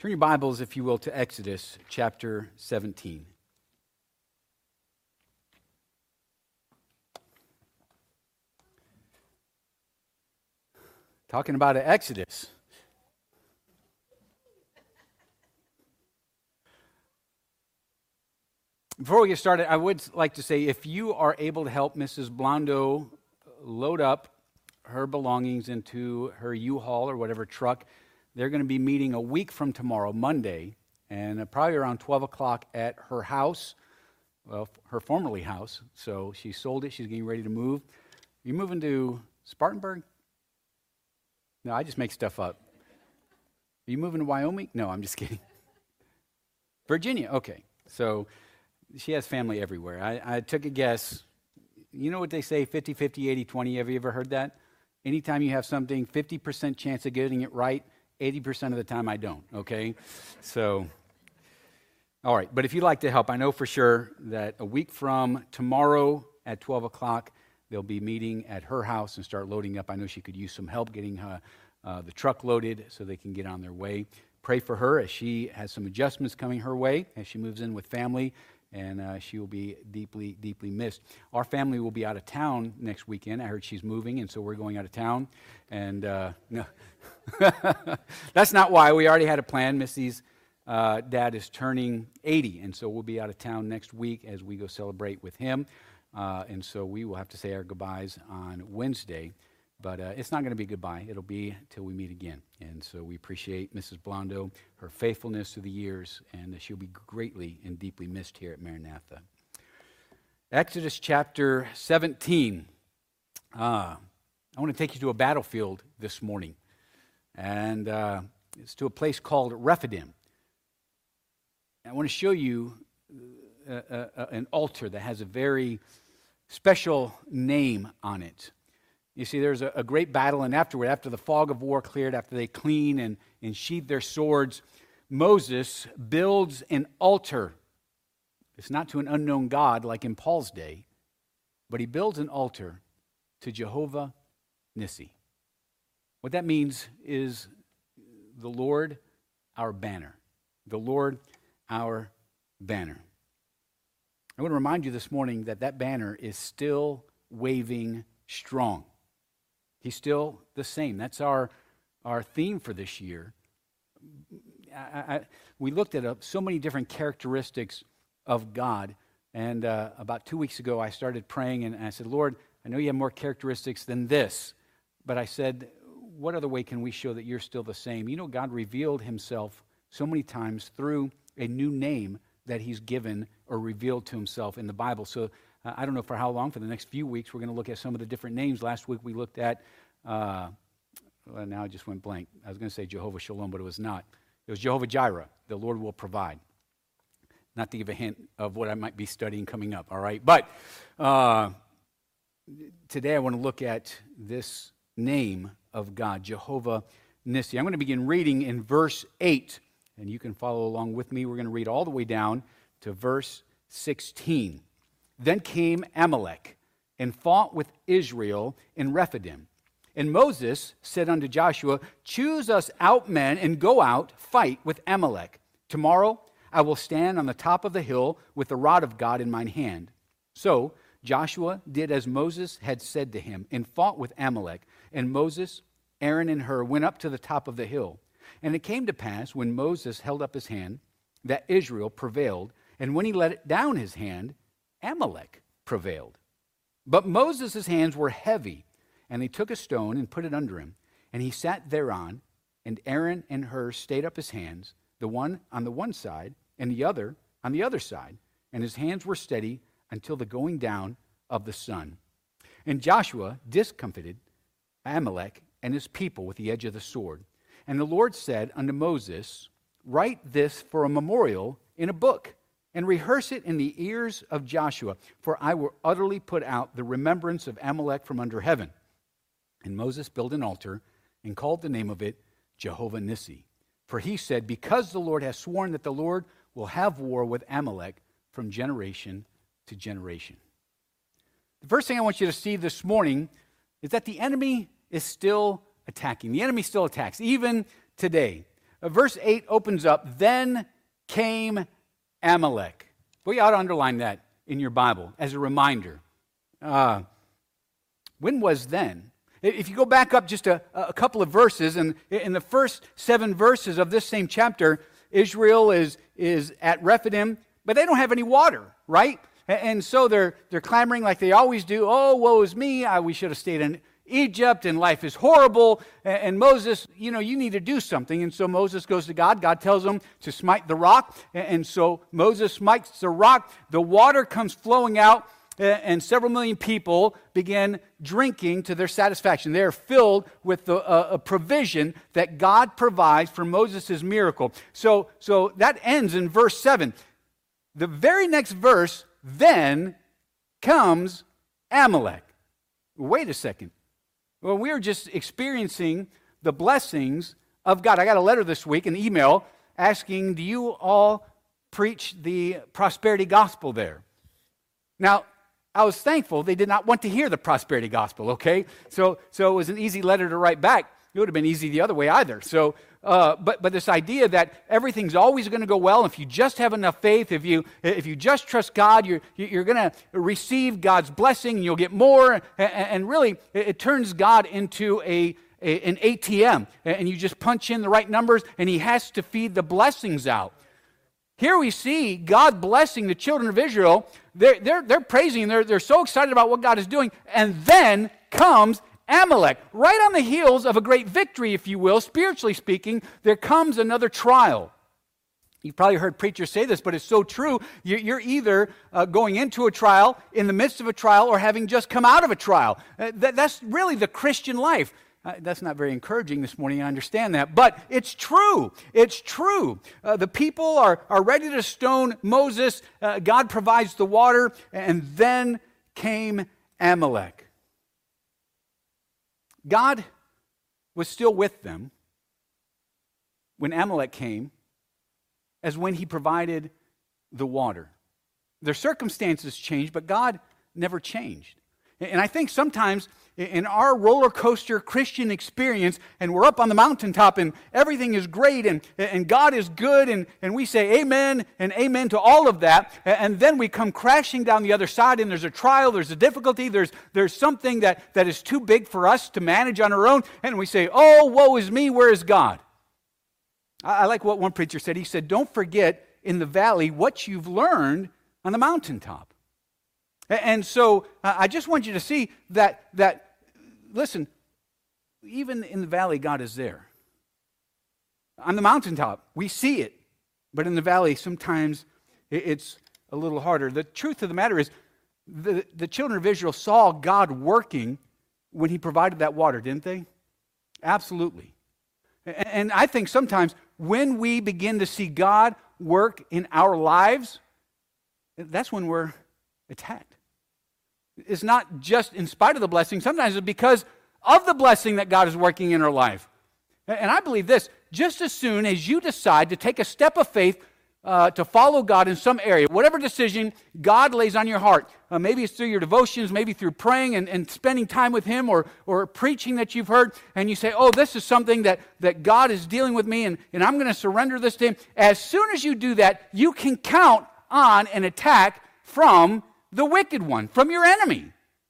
Turn your Bibles, if you will, to Exodus chapter 17. Talking about an Exodus. Before we get started, I would like to say if you are able to help Mrs. Blondo load up her belongings into her U-Haul or whatever truck, they're going to be meeting a week from tomorrow, Monday, and probably around 12 o'clock at her house, well, her formerly house. So she sold it. She's getting ready to move. Are you moving to Spartanburg? No, I just make stuff up. Are you moving to Wyoming? No, I'm just kidding. Virginia, okay. So she has family everywhere. I took a guess. You know what they say, 50-50, 80-20? Have you ever heard that? Anytime you have something, 50% chance of getting it right, 80% of the time I don't, okay? So, all right. But if you'd like to help, I know for sure that a week from tomorrow at 12 o'clock, they'll be meeting at her house and start loading up. I know she could use some help getting the truck loaded so they can get on their way. Pray for her as she has some adjustments coming her way as she moves in with family, and she will be deeply, deeply missed. Our family will be out of town next weekend. I heard she's moving, and so we're going out of town. And no, that's not why. We already had a plan. Missy's dad is turning 80, and so we'll be out of town next week as we go celebrate with him. And so we will have to say our goodbyes on Wednesday. But it's not going to be goodbye. It'll be till we meet again. And so we appreciate Mrs. Blondo, her faithfulness through the years, and she'll be greatly and deeply missed here at Maranatha. Exodus chapter 17. I want to take you to a battlefield this morning. And it's to a place called Rephidim. I want to show you an altar that has a very special name on it. You see, there's a great battle, and afterward, after the fog of war cleared, after they clean and sheathe their swords, Moses builds an altar. It's not to an unknown God like in Paul's day, but he builds an altar to Jehovah Nissi. What that means is the Lord, our banner. The Lord, our banner. I want to remind you this morning that that banner is still waving strong. He's still the same. That's our theme for this year. We looked at so many different characteristics of God, and about 2 weeks ago I started praying, and I said, Lord, I know you have more characteristics than this, but I said, what other way can we show that you're still the same? You know, God revealed himself so many times through a new name that he's given or revealed to himself in the Bible. So I don't know for how long. For the next few weeks, we're going to look at some of the different names. Last week we looked at, well, now I just went blank. I was going to say Jehovah Shalom, but it was not. It was Jehovah Jireh. The Lord will provide. Not to give a hint of what I might be studying coming up, all right? But today I want to look at this name of God, Jehovah Nissi. I'm going to begin reading in verse 8, and you can follow along with me. We're going to read all the way down to verse 16. Then came Amalek and fought with Israel in Rephidim. And Moses said unto Joshua, choose us out men and go out, fight with Amalek. Tomorrow I will stand on the top of the hill with the rod of God in mine hand. So Joshua did as Moses had said to him and fought with Amalek. And Moses, Aaron, and Hur went up to the top of the hill. And it came to pass, when Moses held up his hand, that Israel prevailed. And when he let down his hand, Amalek prevailed. But Moses' hands were heavy, and they took a stone and put it under him. And he sat thereon, and Aaron and Hur stayed up his hands, the one on the one side, and the other on the other side. And his hands were steady until the going down of the sun. And Joshua discomfited Amalek and his people with the edge of the sword. And the Lord said unto Moses, write this for a memorial in a book, and rehearse it in the ears of Joshua, for I will utterly put out the remembrance of Amalek from under heaven. And Moses built an altar and called the name of it Jehovah Nissi. For he said, because the Lord has sworn that the Lord will have war with Amalek from generation to generation. The first thing I want you to see this morning is that the enemy is still attacking. The enemy still attacks, even today. verse 8 opens up, then came Amalek. Well, you ought to underline that in your Bible as a reminder. When was then? If you go back up just a couple of verses, and in the first 7 verses of this same chapter, Israel is at Rephidim, but they don't have any water, right? And so they're clamoring like they always do. Oh, woe is me. We should have stayed in Egypt, and life is horrible. And Moses, you need to do something. And so Moses goes to God. God tells him to smite the rock. And so Moses smites the rock. The water comes flowing out, and several million people begin drinking to their satisfaction. They are filled with a provision that God provides for Moses' miracle. So that ends in verse 7. The very next verse, then comes Amalek. Wait a second. Well, we are just experiencing the blessings of God. I got a letter this week, an email, asking, do you all preach the prosperity gospel there? Now, I was thankful they did not want to hear the prosperity gospel, okay? So it was an easy letter to write back. It would have been easy the other way either. So, but this idea that everything's always going to go well if you just have enough faith, if you just trust God, you're going to receive God's blessing, and you'll get more. And really, it turns God into an ATM, and you just punch in the right numbers, and He has to feed the blessings out. Here we see God blessing the children of Israel. They're praising, they're so excited about what God is doing, and then comes Amalek. Right on the heels of a great victory, if you will, spiritually speaking, there comes another trial. You've probably heard preachers say this, but it's so true. You're either going into a trial, in the midst of a trial, or having just come out of a trial. That's really the Christian life. That's not very encouraging this morning, I understand that, but it's true. It's true. The people are ready to stone Moses. God provides the water, and then came Amalek. God was still with them when Amalek came, as when He provided the water. Their circumstances changed, but God never changed. And I think sometimes in our roller coaster Christian experience, and we're up on the mountaintop and everything is great and God is good, and we say amen and amen to all of that, and then we come crashing down the other side, and there's a trial, there's a difficulty, there's something that is too big for us to manage on our own, and we say, oh, woe is me, where is God? I like what one preacher said. He said, don't forget in the valley what you've learned on the mountaintop. And so I just want you to see that, listen, even in the valley, God is there. On the mountaintop, we see it. But in the valley, sometimes it's a little harder. The truth of the matter is, the children of Israel saw God working when He provided that water, didn't they? Absolutely. And I think sometimes when we begin to see God work in our lives, that's when we're attacked. It's not just in spite of the blessing. Sometimes it's because of the blessing that God is working in our life. And I believe this, just as soon as you decide to take a step of faith to follow God in some area, whatever decision God lays on your heart, maybe it's through your devotions, maybe through praying and spending time with Him, or preaching that you've heard, and you say, oh, this is something that God is dealing with me, and I'm going to surrender this to Him. As soon as you do that, you can count on an attack from the wicked one, from your enemy.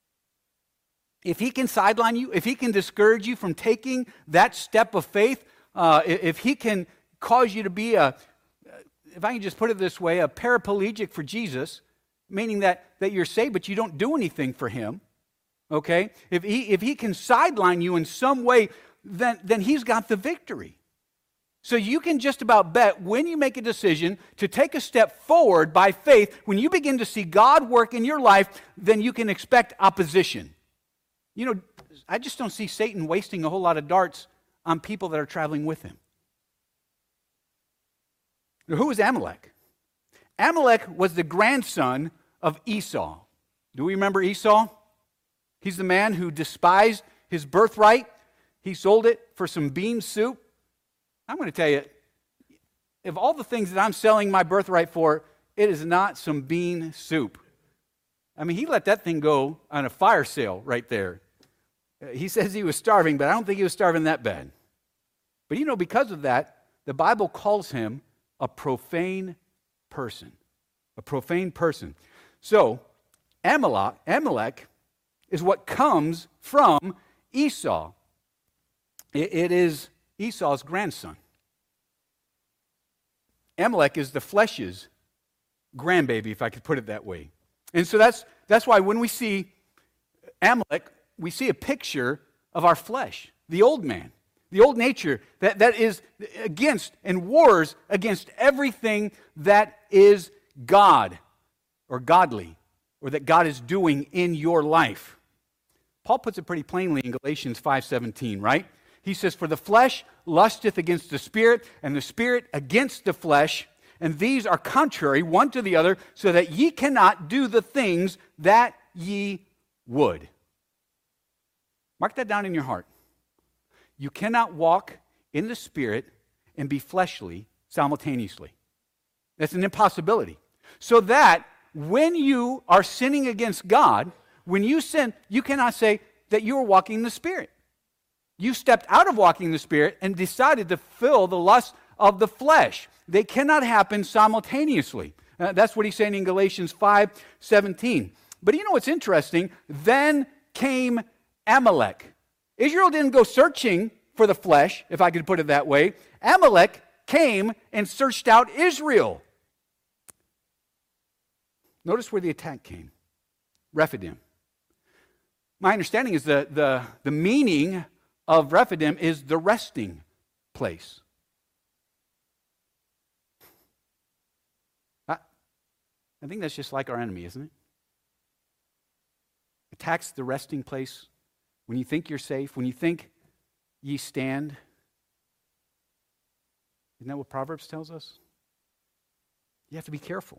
If he can sideline you, if he can discourage you from taking that step of faith, if he can cause you to be if I can just put it this way, a paraplegic for Jesus, meaning that you're saved but you don't do anything for Him, okay? If he can sideline you in some way, then He's got the victory. So you can just about bet when you make a decision to take a step forward by faith, when you begin to see God work in your life, then you can expect opposition. You know, I just don't see Satan wasting a whole lot of darts on people that are traveling with him. Now, who is Amalek? Amalek was the grandson of Esau. Do we remember Esau? He's the man who despised his birthright. He sold it for some bean soup. I'm going to tell you, of all the things that I'm selling my birthright for, it is not some bean soup. I mean, he let that thing go on a fire sale right there. He says he was starving, but I don't think he was starving that bad. But you know, because of that, the Bible calls him a profane person. A profane person. So, Amalek is what comes from Esau. It is Esau's grandson. Amalek is the flesh's grandbaby, if I could put it that way. And so that's why when we see Amalek, we see a picture of our flesh, the old man, the old nature that is against and wars against everything that is God or godly or that God is doing in your life. Paul puts it pretty plainly in Galatians 5:17, right? He says, "For the flesh lusteth against the spirit, and the spirit against the flesh, and these are contrary one to the other, so that ye cannot do the things that ye would." Mark that down in your heart. You cannot walk in the spirit and be fleshly simultaneously. That's an impossibility. So that when you are sinning against God, when you sin, you cannot say that you are walking in the spirit. You stepped out of walking in the spirit and decided to fill the lust of the flesh. They cannot happen simultaneously. That's what he's saying in Galatians 5:17. But you know what's interesting? Then came Amalek. Israel didn't go searching for the flesh, if I could put it that way. Amalek came and searched out Israel. Notice where the attack came. Rephidim. My understanding is the meaning of Rephidim is the resting place. I think that's just like our enemy, isn't it? Attacks the resting place when you think you're safe, when you think ye stand. Isn't that what Proverbs tells us? You have to be careful.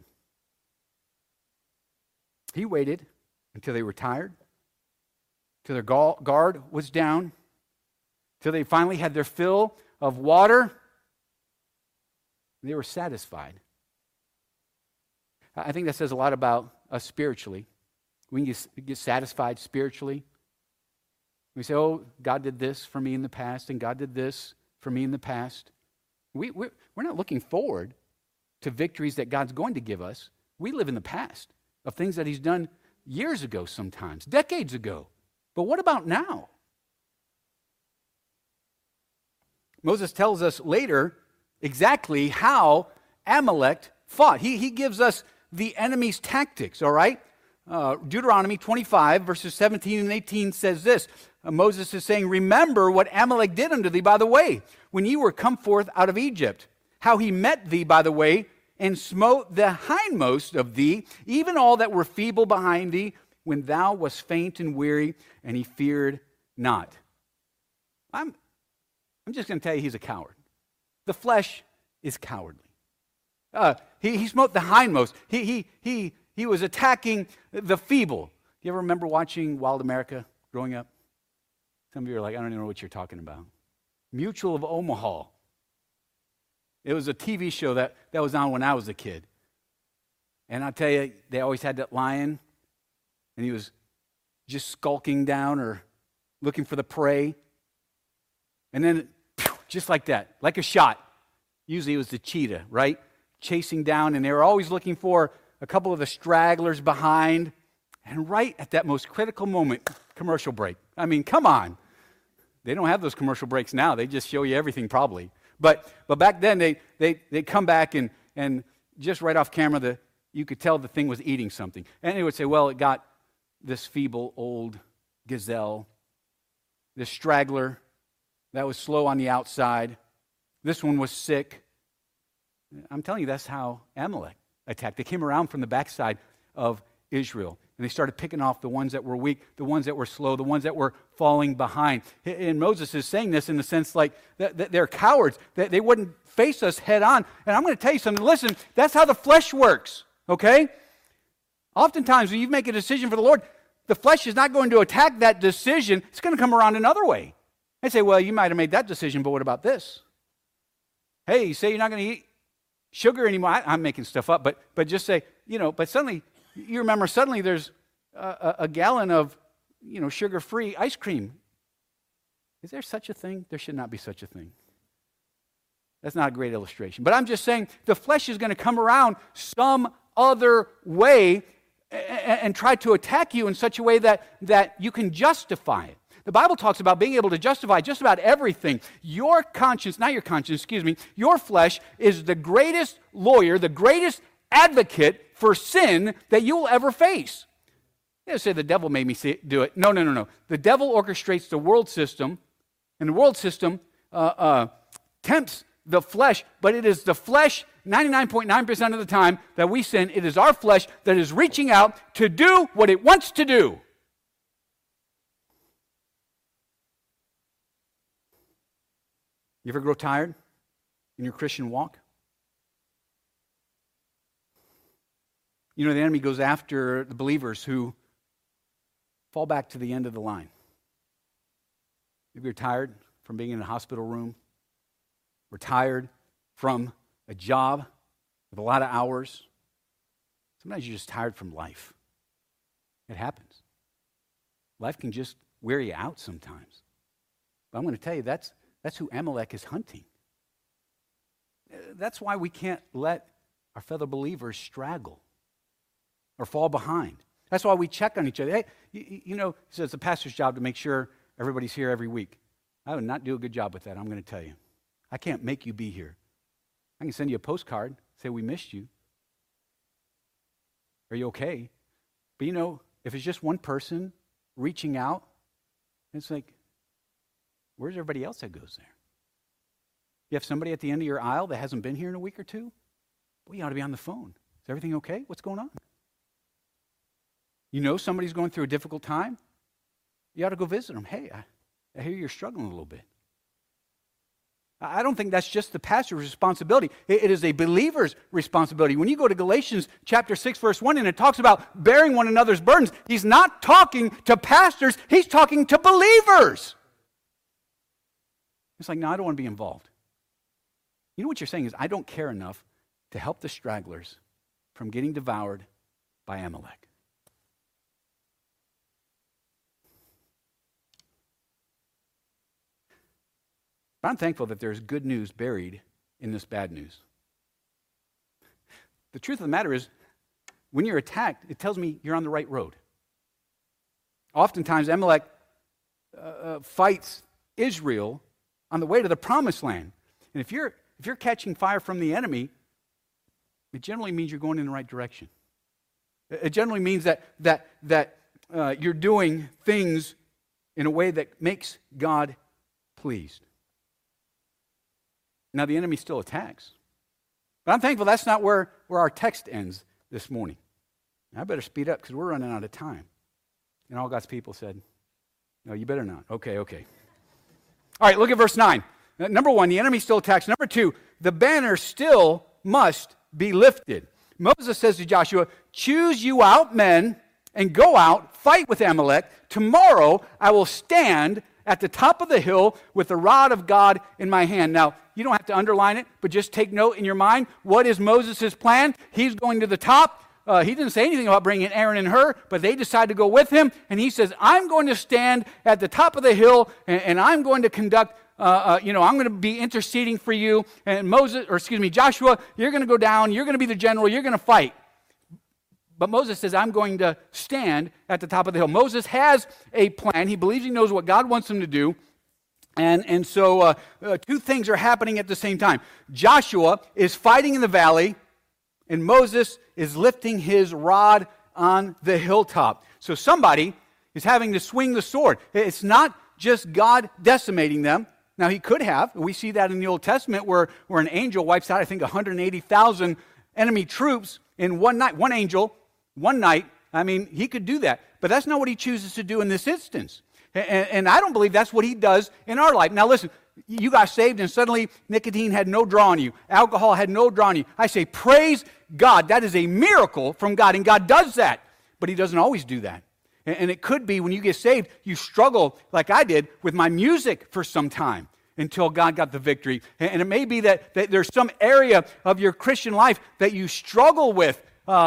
He waited until they were tired, till their guard was down, till they finally had their fill of water. They were satisfied. I think that says a lot about us spiritually. We can get satisfied spiritually. We say, oh, God did this for me in the past, and God did this for me in the past. We're not looking forward to victories that God's going to give us. We live in the past of things that he's done years ago sometimes, decades ago. But what about now? Moses tells us later exactly how Amalek fought. He gives us the enemy's tactics, all right? Deuteronomy 25, verses 17 and 18 says this. Moses is saying, "Remember what Amalek did unto thee by the way, when ye were come forth out of Egypt, how he met thee by the way, and smote the hindmost of thee, even all that were feeble behind thee, when thou wast faint and weary, and he feared not." I'm just going to tell you he's a coward. The flesh is cowardly. He smote the hindmost. He was attacking the feeble. You ever remember watching Wild America growing up? Some of you are like, I don't even know what you're talking about. Mutual of Omaha. It was a TV show that was on when I was a kid. And I'll tell you, they always had that lion, and he was just skulking down or looking for the prey. And then, just like that, like a shot. Usually it was the cheetah, right? Chasing down, and they were always looking for a couple of the stragglers behind. And right at that most critical moment, commercial break. I mean, come on. They don't have those commercial breaks now. They just show you everything probably. But back then, they come back and just right off camera, you could tell the thing was eating something. And they would say, well, it got this feeble old gazelle, this straggler that was slow on the outside. This one was sick. I'm telling you, that's how Amalek attacked. They came around from the backside of Israel, and they started picking off the ones that were weak, the ones that were slow, the ones that were falling behind. And Moses is saying this in the sense like that they're cowards, that they wouldn't face us head on. And I'm going to tell you something. Listen, that's how the flesh works, okay? Oftentimes when you make a decision for the Lord, the flesh is not going to attack that decision. It's going to come around another way. They say, well, you might have made that decision, but what about this? Hey, you say you're not going to eat sugar anymore. I'm making stuff up, but just say, but suddenly, you remember suddenly there's a gallon of, sugar-free ice cream. Is there such a thing? There should not be such a thing. That's not a great illustration. But I'm just saying the flesh is going to come around some other way and try to attack you in such a way that you can justify it. The Bible talks about being able to justify just about everything. Your conscience, not your conscience, excuse me, your flesh is the greatest lawyer, the greatest advocate for sin that you will ever face. You say the devil made me do it. No. The devil orchestrates the world system, and the world system tempts the flesh, but it is the flesh 99.9% of the time that we sin. It is our flesh that is reaching out to do what it wants to do. You ever grow tired in your Christian walk? You know, the enemy goes after the believers who fall back to the end of the line. If you're tired from being in a hospital room, or tired from a job with a lot of hours, sometimes you're just tired from life. It happens. Life can just wear you out sometimes. But I'm going to tell you, that's who Amalek is hunting. That's why we can't let our fellow believers straggle or fall behind. That's why we check on each other. Hey, you know, so it's a pastor's job to make sure everybody's here every week. I would not do a good job with that, I'm going to tell you. I can't make you be here. I can send you a postcard, say we missed you. Are you okay? But you know, if it's just one person reaching out, it's like, where's everybody else that goes there? You have somebody at the end of your aisle that hasn't been here in a week or two? Well, you ought to be on the phone. Is everything okay? What's going on? You know somebody's going through a difficult time? You ought to go visit them. Hey, I hear you're struggling a little bit. I don't think that's just the pastor's responsibility. It is a believer's responsibility. When you go to Galatians chapter 6, verse 1, and it talks about bearing one another's burdens, he's not talking to pastors, he's talking to believers. It's like, no, I don't want to be involved. You know what you're saying is, I don't care enough to help the stragglers from getting devoured by Amalek. But I'm thankful that there's good news buried in this bad news. The truth of the matter is, when you're attacked, it tells me you're on the right road. Oftentimes, Amalek fights Israel on the way to the promised land. And if you're catching fire from the enemy, it generally means you're going in the right direction. It generally means that you're doing things in a way that makes God pleased. Now, the enemy still attacks. But I'm thankful that's not where our text ends this morning. I better speed up because we're running out of time. And all God's people said, no, you better not. Okay. All right, look at verse 9. Number one, the enemy still attacks. Number two, the banner still must be lifted. Moses says to Joshua, choose you out men and go out, fight with Amalek. Tomorrow I will stand at the top of the hill with the rod of God in my hand. Now, you don't have to underline it, but just take note in your mind. What is Moses' plan? He's going to the top. He didn't say anything about bringing Aaron and Hur, but they decide to go with him. And he says, I'm going to stand at the top of the hill, and I'm going to conduct, I'm going to be interceding for you. And Joshua, you're going to go down. You're going to be the general. You're going to fight. But Moses says, I'm going to stand at the top of the hill. Moses has a plan. He believes he knows what God wants him to do. And so two things are happening at the same time. Joshua is fighting in the valley, and Moses is lifting his rod on the hilltop. So somebody is having to swing the sword. It's not just God decimating them. Now, he could have. We see that in the Old Testament where an angel wipes out, I think, 180,000 enemy troops in one night. One angel, one night. I mean, he could do that. But that's not what he chooses to do in this instance. And I don't believe that's what he does in our life. Now listen, you got saved and suddenly nicotine had no draw on you. Alcohol had no draw on you. I say, praise God. That is a miracle from God, and God does that. But he doesn't always do that. And it could be when you get saved, you struggle like I did with my music for some time until God got the victory. And it may be that there's some area of your Christian life that you struggle with,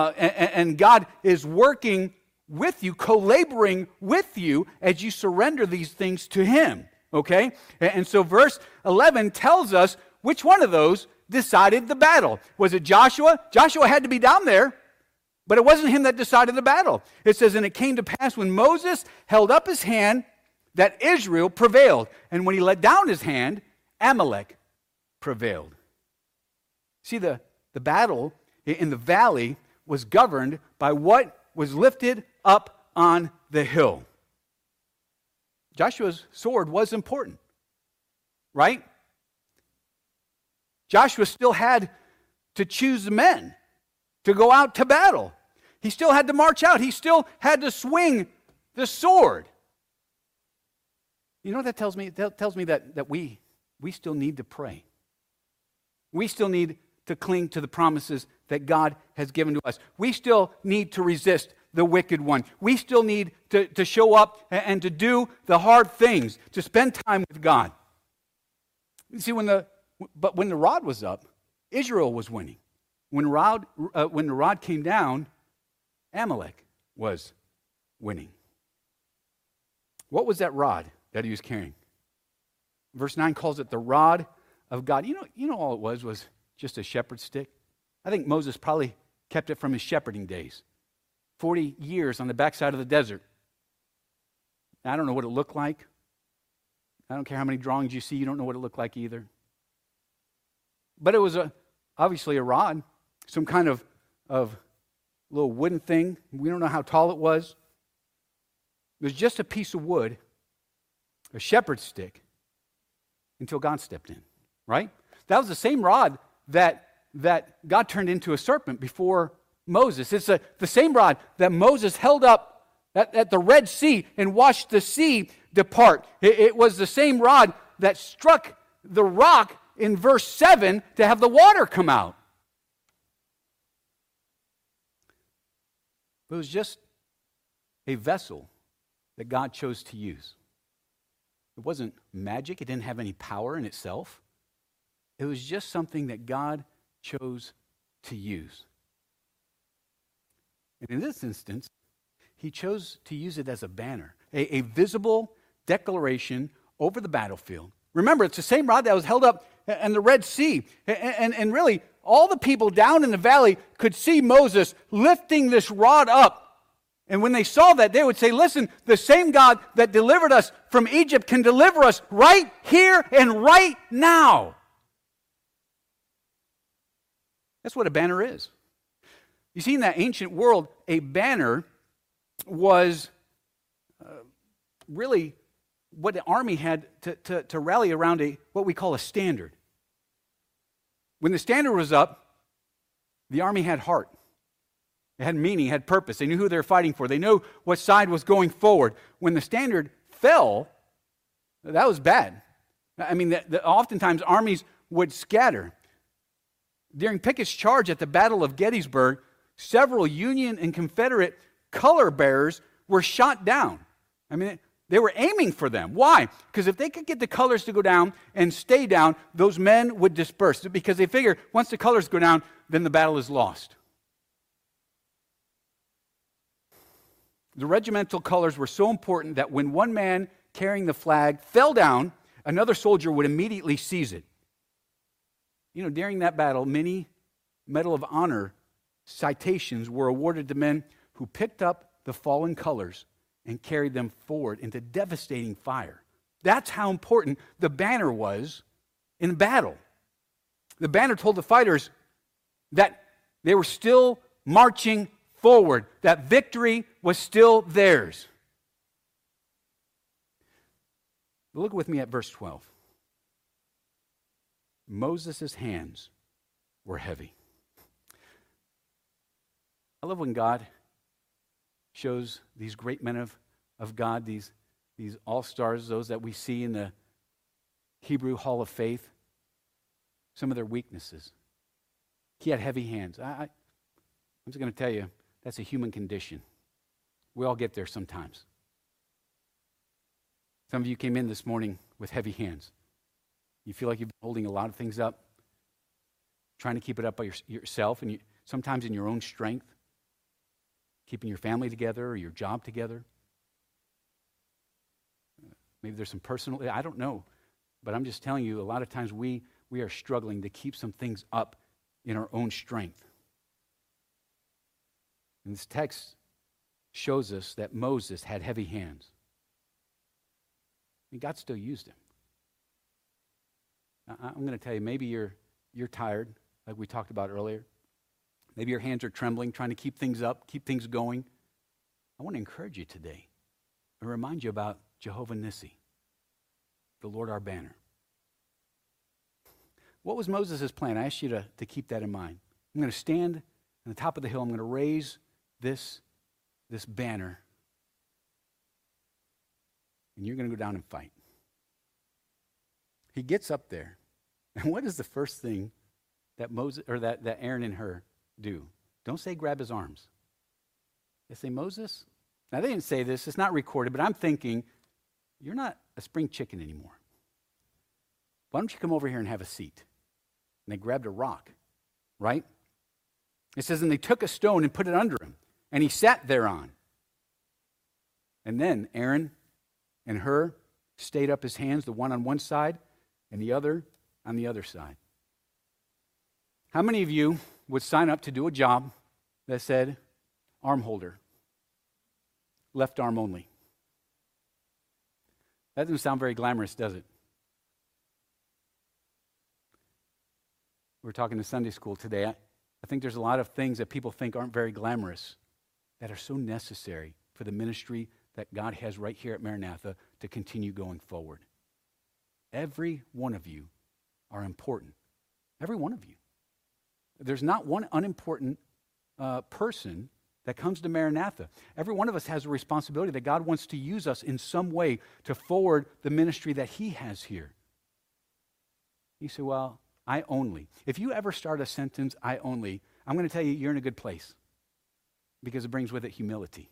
and God is working with you, co-laboring with you as you surrender these things to him, okay? And so verse 11 tells us Which one of those decided the battle? Was it Joshua? Joshua had to be down there, but it wasn't him that decided the battle. It says, and it came to pass when Moses held up his hand that Israel prevailed. And when he let down his hand, Amalek prevailed. See, the battle in the valley was governed by what was lifted up on the hill. Joshua's sword was important, right? Joshua still had to choose the men to go out to battle. He still had to march out. He still had to swing the sword. You know what that tells me? That tells me that we still need to pray. We still need to cling to the promises that God has given to us. We still need to resist the wicked one. We still need to show up and to do the hard things, to spend time with God. You see, when the rod was up, Israel was winning. When the rod came down, Amalek was winning. What was that rod that he was carrying? Verse 9 calls it the rod of God. You know all it was just a shepherd's stick. I think Moses probably kept it from his shepherding days. 40 years on the backside of the desert. I don't know what it looked like. I don't care how many drawings you see, you don't know what it looked like either. But it was obviously a rod, some kind of little wooden thing. We don't know how tall it was. It was just a piece of wood, a shepherd's stick, until God stepped in, right? That was the same rod that God turned into a serpent before Moses. It's the same rod that Moses held up at the Red Sea and watched the sea depart. It was the same rod that struck the rock in verse 7 to have the water come out. It was just a vessel that God chose to use. It wasn't magic. It didn't have any power in itself. It was just something that God chose to use. And in this instance, he chose to use it as a banner, a visible declaration over the battlefield. Remember, it's the same rod that was held up in the Red Sea. And really, all the people down in the valley could see Moses lifting this rod up. And when they saw that, they would say, listen, the same God that delivered us from Egypt can deliver us right here and right now. That's what a banner is. You see, in that ancient world, a banner was really what the army had to rally around what we call a standard. When the standard was up, the army had heart. It had meaning, had purpose. They knew who they were fighting for. They knew what side was going forward. When the standard fell, that was bad. I mean, oftentimes armies would scatter. During Pickett's charge at the Battle of Gettysburg, several Union and Confederate color bearers were shot down. I mean, they were aiming for them. Why? Because if they could get the colors to go down and stay down, those men would disperse. Because they figure once the colors go down, then the battle is lost. The regimental colors were so important that when one man carrying the flag fell down, another soldier would immediately seize it. You know, during that battle, many Medal of Honor citations were awarded to men who picked up the fallen colors and carried them forward into devastating fire. That's how important the banner was in battle. The banner told the fighters that they were still marching forward, that victory was still theirs. Look with me at verse 12. Moses' hands were heavy. I love when God shows these great men of God, these all-stars, those that we see in the Hebrew Hall of Faith, some of their weaknesses. He had heavy hands. I'm just going to tell you, that's a human condition. We all get there sometimes. Some of you came in this morning with heavy hands. You feel like you've been holding a lot of things up, trying to keep it up by yourself, and sometimes in your own strength, keeping your family together or your job together. Maybe there's some personal, I don't know. But I'm just telling you, a lot of times we we are struggling to keep some things up in our own strength. And this text shows us that Moses had heavy hands. And God still used him. Now, I'm going to tell you, maybe you're tired, like we talked about earlier. Maybe your hands are trembling, trying to keep things up, keep things going. I want to encourage you today and remind you about Jehovah Nissi, the Lord our banner. What was Moses' plan? I ask you to keep that in mind. I'm going to stand on the top of the hill. I'm going to raise this banner, and you're going to go down and fight. He gets up there, and what is the first thing that Moses or that Aaron and Hur do? Don't say grab his arms. They say, Moses. Now they didn't say this, it's not recorded, but I'm thinking, you're not a spring chicken anymore. Why don't you come over here and have a seat? And they grabbed a rock, right? It says, and they took a stone and put it under him, and he sat thereon. And then Aaron and Hur stayed up his hands, the one on one side and the other on the other side. How many of you would sign up to do a job that said arm holder, left arm only? That doesn't sound very glamorous, does it? We were talking to Sunday school today. I think there's a lot of things that people think aren't very glamorous that are so necessary for the ministry that God has right here at Maranatha to continue going forward. Every one of you are important. Every one of you. There's not one unimportant person that comes to Maranatha. Every one of us has a responsibility that God wants to use us in some way to forward the ministry that He has here. You say, well, I only. If you ever start a sentence, I only, I'm going to tell you, you're in a good place because it brings with it humility.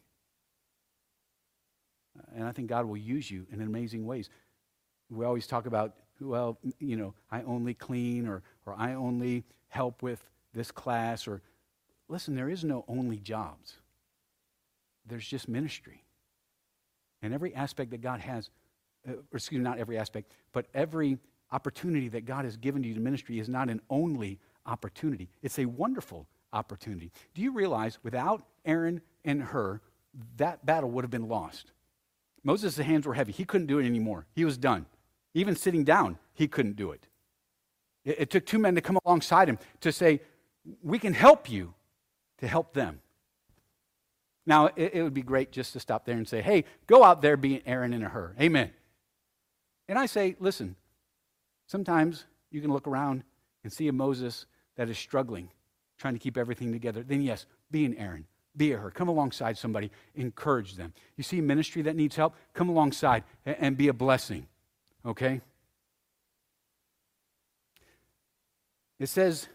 And I think God will use you in amazing ways. We always talk about, well, I only clean or I only help with this class. Or listen, there is no only jobs. There's just ministry. And every aspect that God has, not every aspect, but every opportunity that God has given to you to ministry is not an only opportunity. It's a wonderful opportunity. Do you realize without Aaron and Hur, that battle would have been lost? Moses' hands were heavy. He couldn't do it anymore. He was done. Even sitting down, he couldn't do it. It took two men to come alongside him to say, we can help you to help them. Now, it would be great just to stop there and say, hey, go out there, be Aaron and Hur. Amen. And I say, listen, sometimes you can look around and see a Moses that is struggling, trying to keep everything together. Then yes, be an Aaron, be a Hur. Come alongside somebody, encourage them. You see ministry that needs help, come alongside and be a blessing, okay? It says,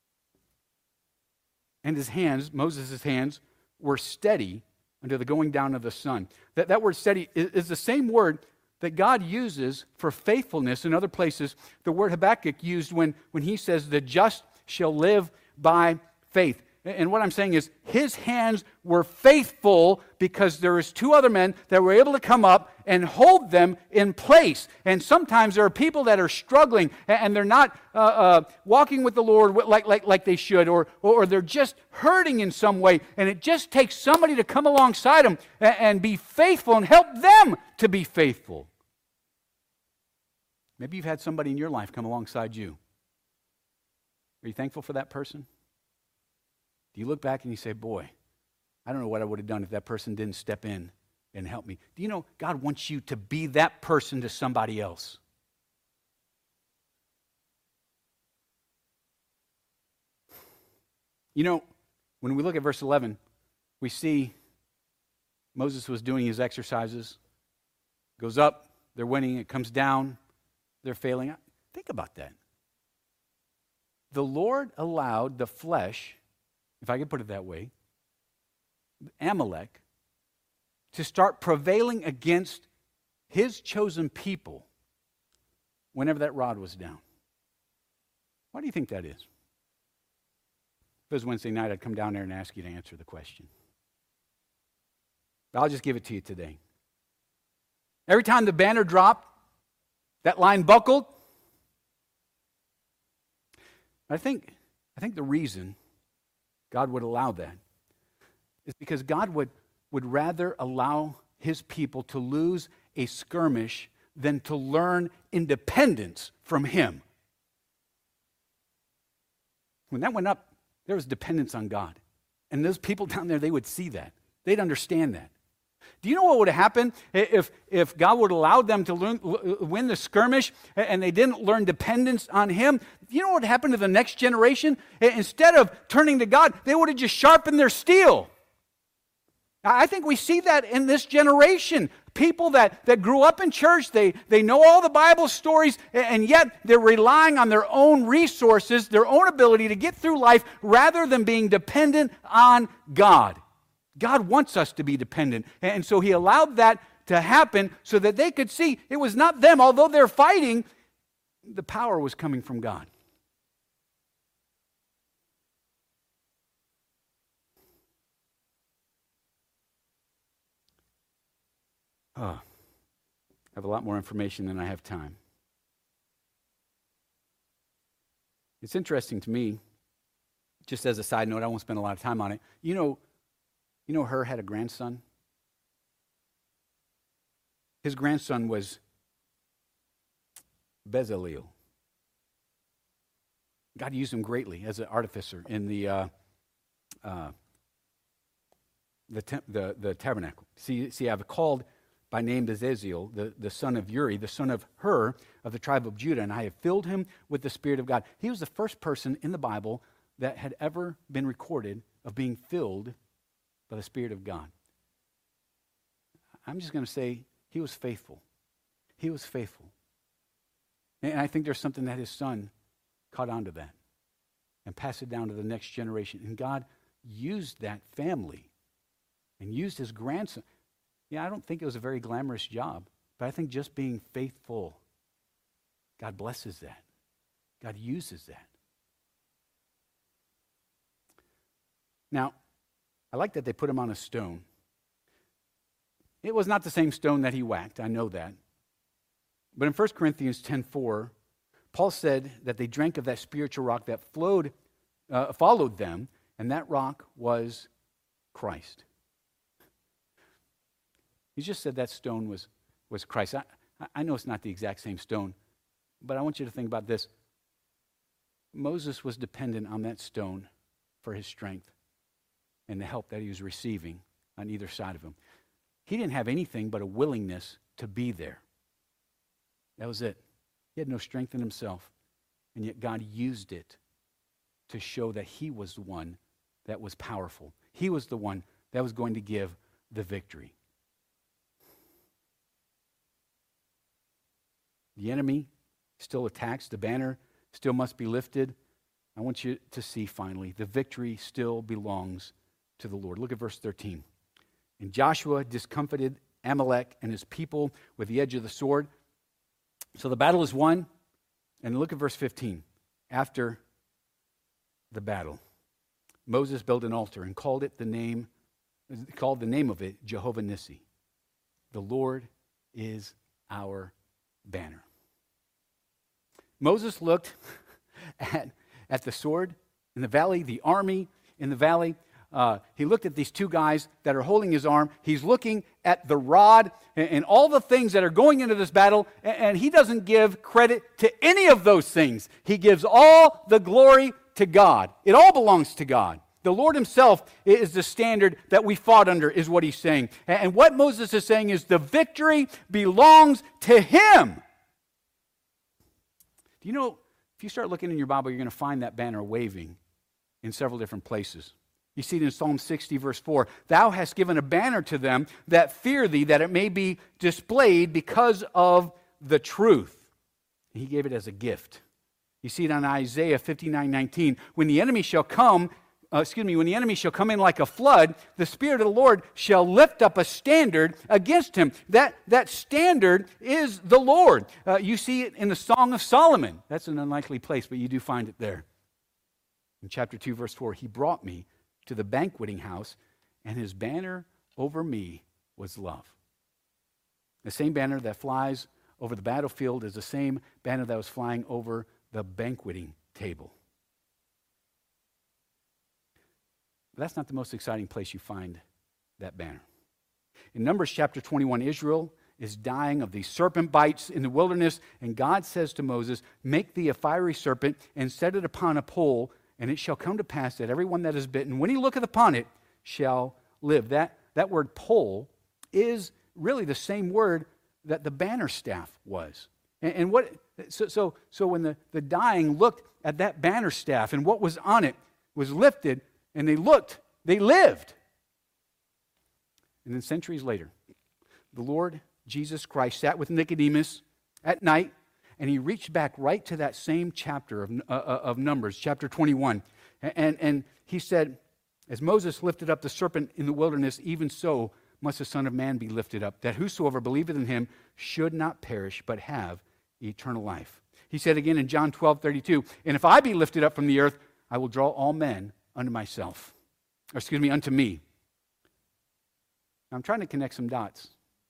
and his hands, Moses' hands, were steady until the going down of the sun. That word steady is the same word that God uses for faithfulness in other places. The word Habakkuk used when he says, the just shall live by faith. And what I'm saying is his hands were faithful because there was two other men that were able to come up and hold them in place. And sometimes there are people that are struggling and they're not walking with the Lord like they should, or they're just hurting in some way. And it just takes somebody to come alongside them and be faithful and help them to be faithful. Maybe you've had somebody in your life come alongside you. Are you thankful for that person? Do you look back and you say, boy, I don't know what I would have done if that person didn't step in and help me? Do you know God wants you to be that person to somebody else? You know, when we look at verse 11, we see Moses was doing his exercises. Goes up, they're winning. It comes down, they're failing. Think about that. The Lord allowed the flesh, if I could put it that way, Amalek, to start prevailing against his chosen people whenever that rod was down. Why do you think that is? If it was Wednesday night, I'd come down there and ask you to answer the question. But I'll just give it to you today. Every time the banner dropped, that line buckled, I think the reason God would allow that is because God would rather allow his people to lose a skirmish than to learn independence from him. When that went up, there was dependence on God. And those people down there, they would see that. They'd understand that. Do you know what would have happened if God would allow them to win the skirmish and they didn't learn dependence on him? Do you know what happened to the next generation? Instead of turning to God, they would have just sharpened their steel. I think we see that in this generation. People that grew up in church, they know all the Bible stories, and yet they're relying on their own resources, their own ability to get through life, rather than being dependent on God. God wants us to be dependent. And so he allowed that to happen so that they could see it was not them. Although they're fighting, the power was coming from God. I have a lot more information than I have time. It's interesting to me, just as a side note, I won't spend a lot of time on it. You know Hur had a grandson? His grandson was Bezaleel. God used him greatly as an artificer in the tabernacle. See, I've called by name Bezaleel, the son of Uri, the son of Hur, of the tribe of Judah, and I have filled him with the Spirit of God. He was the first person in the Bible that had ever been recorded of being filled by the Spirit of God. I'm just going to say he was faithful. He was faithful. And I think there's something that his son caught on to that and passed it down to the next generation. And God used that family and used his grandson. Yeah, I don't think it was a very glamorous job, but I think just being faithful, God blesses that. God uses that. Now, I like that they put him on a stone. It was not the same stone that he whacked, I know that. But in 1 Corinthians 10:4, Paul said that they drank of that spiritual rock that followed them, and that rock was Christ. He just said that stone was Christ. I know it's not the exact same stone, but I want you to think about this. Moses was dependent on that stone for his strength and the help that he was receiving on either side of him. He didn't have anything but a willingness to be there. That was it. He had no strength in himself, and yet God used it to show that he was the one that was powerful. He was the one that was going to give the victory. The enemy still attacks. The banner still must be lifted. I want you to see finally, the victory still belongs to the Lord. Look at verse 13. And Joshua discomfited Amalek and his people with the edge of the sword. So the battle is won. And look at verse 15. After the battle, Moses built an altar and called the name of it Jehovah Nissi. The Lord is our banner. Moses looked at the sword in the valley, the army in the valley. He looked at these two guys that are holding his arm. He's looking at the rod and all the things that are going into this battle, and he doesn't give credit to any of those things. He gives all the glory to God. It all belongs to God. The Lord himself is the standard that we fought under, is what he's saying. And what Moses is saying is the victory belongs to him. Do you know, if you start looking in your Bible, you're going to find that banner waving in several different places. You see it in Psalm 60, verse 4. Thou hast given a banner to them that fear thee, that it may be displayed because of the truth. He gave it as a gift. You see it on Isaiah 59:19. When the enemy shall come in like a flood, the Spirit of the Lord shall lift up a standard against him. That standard is the Lord. You see it in the Song of Solomon. That's an unlikely place, but you do find it there. In chapter 2, verse 4, he brought me to the banqueting house, and his banner over me was love. The same banner that flies over the battlefield is the same banner that was flying over the banqueting table. But that's not the most exciting place you find that banner. In Numbers chapter 21, Israel is dying of these serpent bites in the wilderness, and God says to Moses, make thee a fiery serpent and set it upon a pole, and it shall come to pass that everyone that is bitten, when he looketh upon it, shall live. That word pole is really the same word that the banner staff was. And so when the dying looked at that banner staff and what was on it was lifted, and they looked, they lived. And then centuries later, the Lord Jesus Christ sat with Nicodemus at night, and he reached back right to that same chapter of Numbers, chapter 21. And he said, as Moses lifted up the serpent in the wilderness, even so must the Son of Man be lifted up, that whosoever believeth in him should not perish, but have eternal life. He said again in John 12:32, and if I be lifted up from the earth, I will draw all men unto myself. Unto me. Now, I'm trying to connect some dots.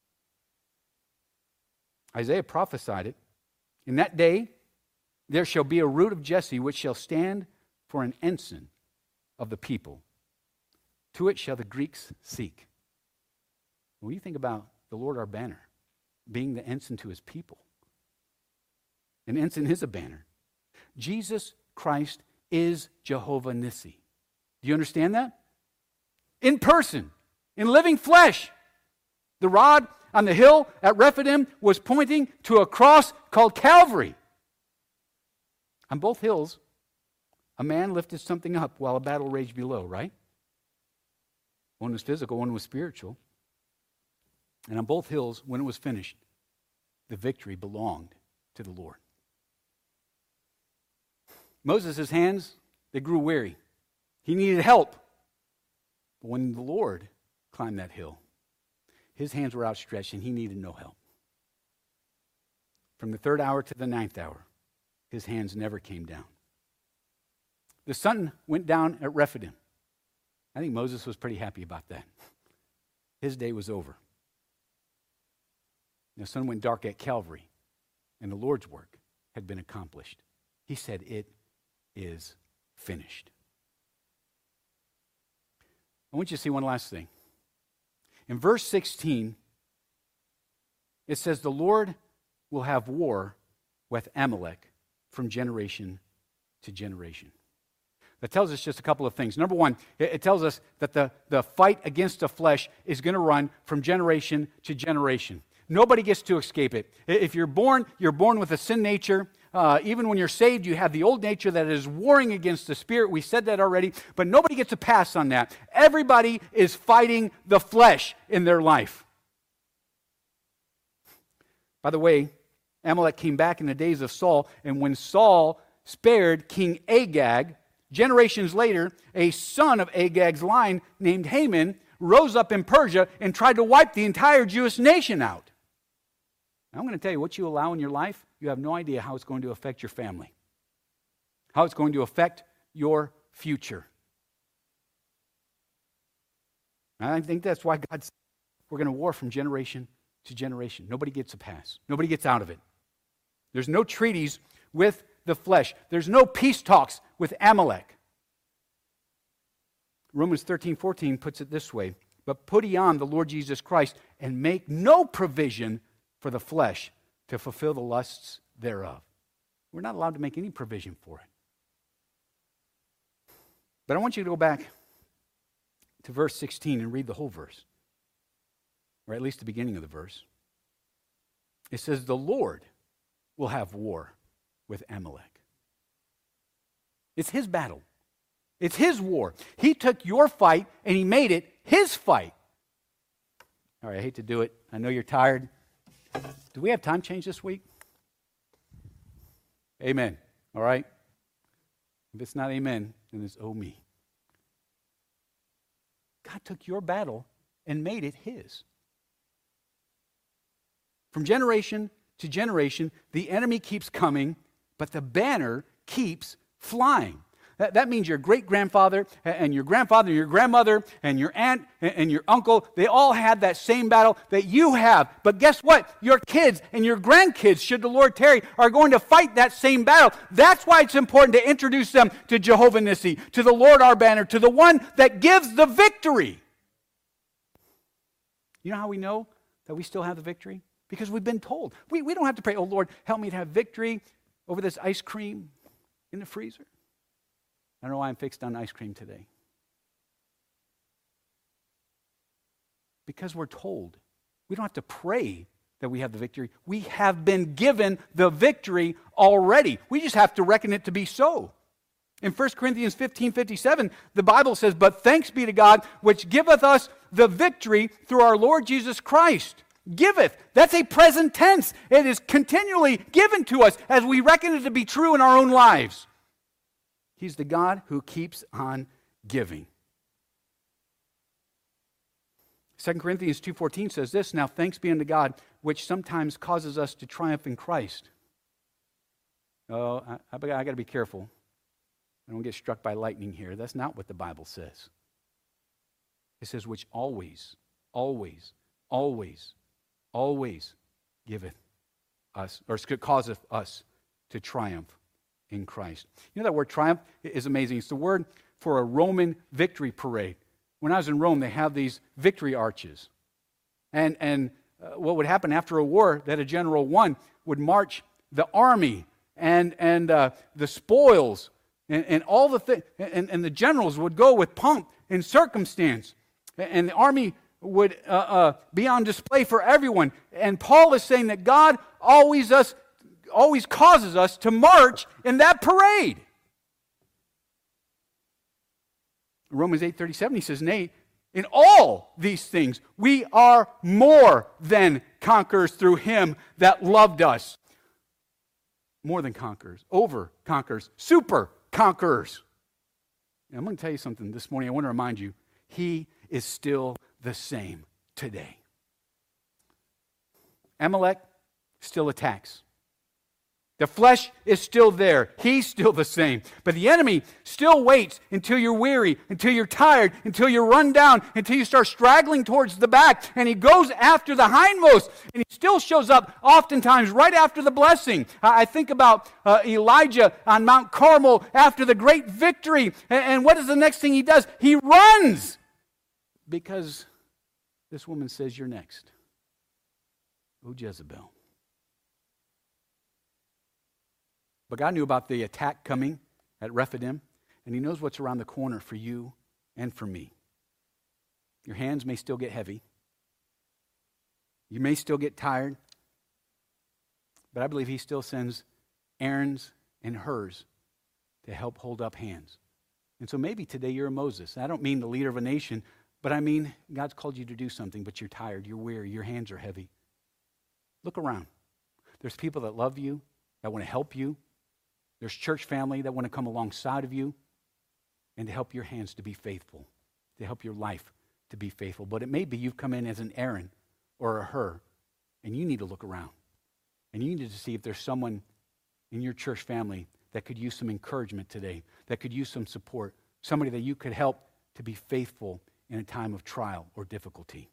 Isaiah prophesied it. In that day, there shall be a root of Jesse, which shall stand for an ensign of the people. To it shall the Greeks seek. When you think about the Lord our banner being the ensign to his people, an ensign is a banner. Jesus Christ is Jehovah Nissi. Do you understand that? In person, in living flesh. The rod on the hill at Rephidim was pointing to a cross called Calvary. On both hills, a man lifted something up while a battle raged below, right? One was physical, one was spiritual. And on both hills, when it was finished, the victory belonged to the Lord. Moses' hands, they grew weary. He needed help. But when the Lord climbed that hill, his hands were outstretched and he needed no help. From the 3rd hour to the 9th hour, his hands never came down. The sun went down at Rephidim. I think Moses was pretty happy about that. His day was over. The sun went dark at Calvary, and the Lord's work had been accomplished. He said, it is finished. I want you to see one last thing. In verse 16, it says, the Lord will have war with Amalek from generation to generation. That tells us just a couple of things. Number one, it tells us that the fight against the flesh is going to run from generation to generation. Nobody gets to escape it. If you're born with a sin nature. Even when you're saved, you have the old nature that is warring against the Spirit. We said that already, but nobody gets a pass on that. Everybody is fighting the flesh in their life. By the way, Amalek came back in the days of Saul, and when Saul spared King Agag, generations later, a son of Agag's line named Haman rose up in Persia and tried to wipe the entire Jewish nation out. Now, I'm going to tell you, what you allow in your life, you have no idea how it's going to affect your family, how it's going to affect your future. And I think that's why God said we're going to war from generation to generation. Nobody gets a pass. Nobody gets out of it. There's no treaties with the flesh. There's no peace talks with Amalek. Romans 13:14 puts it this way, but put ye on the Lord Jesus Christ and make no provision for the flesh to fulfill the lusts thereof. We're not allowed to make any provision for it. But I want you to go back to verse 16 and read the whole verse, or at least the beginning of the verse. It says, the Lord will have war with Amalek. It's his battle. It's his war. He took your fight and he made it his fight. All right, I hate to do it. I know you're tired. Do we have time change this week? Amen. All right? If it's not amen, then it's oh me. God took your battle and made it his. From generation to generation, the enemy keeps coming, but the banner keeps flying. That means your great-grandfather and your grandfather and your grandmother and your aunt and your uncle, they all had that same battle that you have. But guess what? Your kids and your grandkids, should the Lord tarry, are going to fight that same battle. That's why it's important to introduce them to Jehovah Nissi, to the Lord our banner, to the one that gives the victory. You know how we know that we still have the victory? Because we've been told. We don't have to pray, oh Lord, help me to have victory over this ice cream in the freezer. I don't know why I'm fixed on ice cream today. Because we're told. We don't have to pray that we have the victory. We have been given the victory already. We just have to reckon it to be so. In 1 Corinthians 15:57, the Bible says, but thanks be to God, which giveth us the victory through our Lord Jesus Christ. Giveth. That's a present tense. It is continually given to us as we reckon it to be true in our own lives. He's the God who keeps on giving. 2 Corinthians 2:14 says this, now thanks be unto God, which sometimes causes us to triumph in Christ. Oh, I got to be careful. I don't get struck by lightning here. That's not what the Bible says. It says, which always, always, always, always giveth us, or causeth us to triumph in Christ. You know that word triumph is amazing. It's the word for a Roman victory parade. When I was in Rome, they have these victory arches. And what would happen after a war that a general won would march the army and the spoils and all the things, and the generals would go with pomp and circumstance. And the army would be on display for everyone. And Paul is saying that God always causes us to march in that parade. Romans 8:37, he says, nay, in all these things we are more than conquerors through him that loved us. More than conquerors, over conquerors, super conquerors. And I'm going to tell you something this morning. I want to remind you, he is still the same today. Amalek still attacks. The flesh is still there. He's still the same. But the enemy still waits until you're weary, until you're tired, until you're run down, until you start straggling towards the back. And he goes after the hindmost. And he still shows up oftentimes right after the blessing. I think about Elijah on Mount Carmel after the great victory. And what is the next thing he does? He runs. Because this woman says, you're next. Oh, Jezebel. But God knew about the attack coming at Rephidim, and he knows what's around the corner for you and for me. Your hands may still get heavy. You may still get tired. But I believe he still sends Aaron's and hers to help hold up hands. And so maybe today you're a Moses. I don't mean the leader of a nation, but I mean God's called you to do something, but you're tired, you're weary, your hands are heavy. Look around. There's people that love you, that want to help you. There's church family that want to come alongside of you and to help your hands to be faithful, to help your life to be faithful. But it may be you've come in as an Aaron or a Hur, and you need to look around. And you need to see if there's someone in your church family that could use some encouragement today, that could use some support, somebody that you could help to be faithful in a time of trial or difficulty.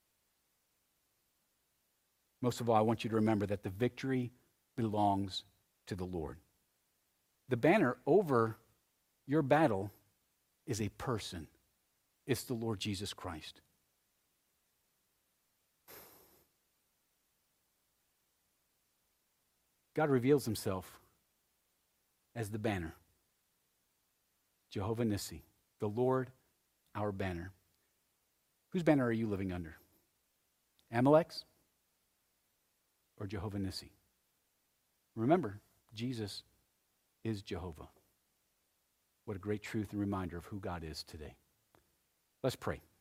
Most of all, I want you to remember that the victory belongs to the Lord. The banner over your battle is a person. It's the Lord Jesus Christ. God reveals himself as the banner. Jehovah Nissi, the Lord, our banner. Whose banner are you living under? Amalek's or Jehovah Nissi? Remember, Jesus is Jehovah. What a great truth and reminder of who God is today. Let's pray.